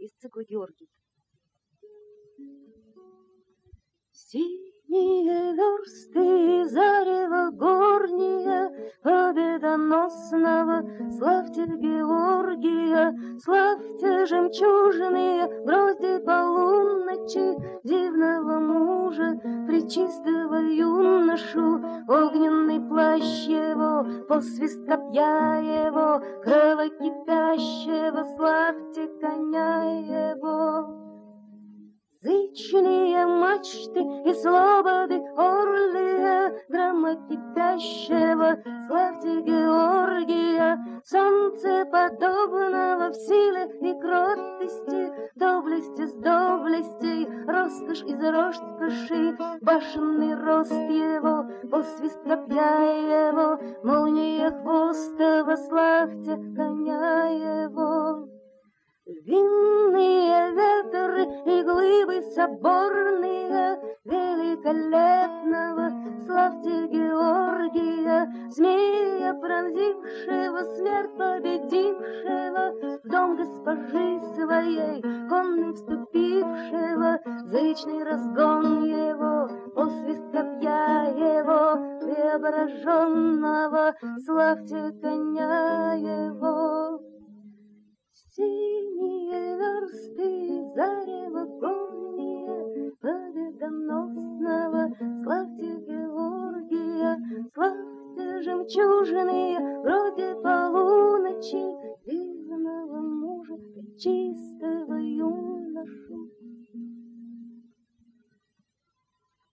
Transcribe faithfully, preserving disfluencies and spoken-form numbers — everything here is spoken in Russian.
из цикла «Георгий». Синие версты, зарево горнее, победоносного, славьте Георгия, славьте жемчужные грозди полуночи, дивного мужа, пречистого юношу, огненный плащ его, посвист копья его, кровокипящего, славьте коня его. Зычные мачты и слободы орлия, грома кипящего, славьте Георгия, солнце подобного в силе и кротости, доблести с доблестей, роскошь из роскоши, башенный рост его, посвист копья его, молния хвостова, славьте коня его. Винные ветры и глыбы соборные великолепного, славьте Георгия, змея пронзившего, смерть победившего, в дом госпожи своей, конным вступившего, зычный разгон его, посвист копья его, преображенного, славьте коня его. Синие версты, зарево горнее, победоносного, славьте Георгия, славьте жемчужные, вроде полуночи,